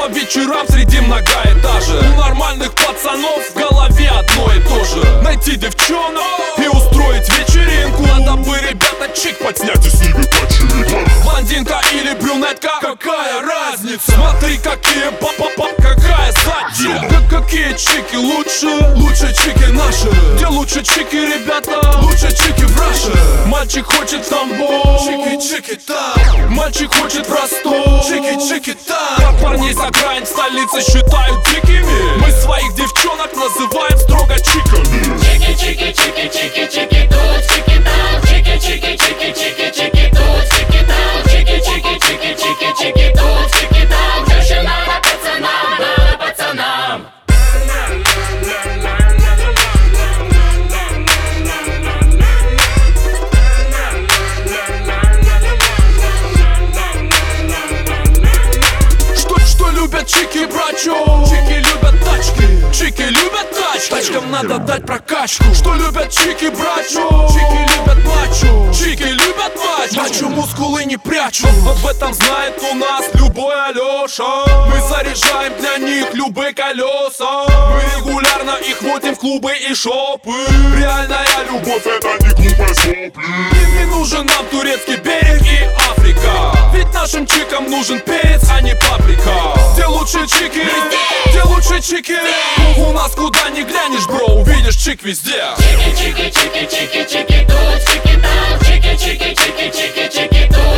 по вечерам среди многоэтажек. У нормальных пацанов в голове одно и то же: найти девчонок и устроить вечеринку. Надо бы, ребята, чик подснять и с ними почилить. Блондинка или брюнетка, какая разница? Смотри, какие па-па-па, какая задница. Какие чики лучше? Лучше чики наши. Где лучше чики, ребята? Лучше чики в Раше. Мальчик хочет в Тамбов, чики-чики там. Мальчик хочет в Ростов, чики-чики там. Как парней с окраин в столице считают дикими, мы своих девчонок называем строго чиками. Чики-чики-чики-чики-чики тут, чики там. Чики-чики-чики-чики-чики тут, чики там. Чики-чики-чики-чики-чики тут, чики там. Чаще надо пацанам, надо пацанам. Что любят чики, брачо? Чики любят тачки, чики любят тачки. Тачкам надо дать прокачку. Что любят чики, брачо? Чики любят мачо, чики любят мачо. Мачо мускулы не прячу. Об этом знает у нас любой Алёша. Мы заряжаем для них любые колеса. Мы регулярно их водим в клубы и шопы. Реальная любовь — это не глупые сопли. И не нужен нам турецкий берег и Африка, ведь нашим чикам нужен перец, а не паприка. Где лучше чики? Где лучше чики? У нас куда ни глянешь, бро, увидишь чик везде. Чики-чики-чики-чики-чики тут, чики там. Чики-чики-чики-чики-чики тут.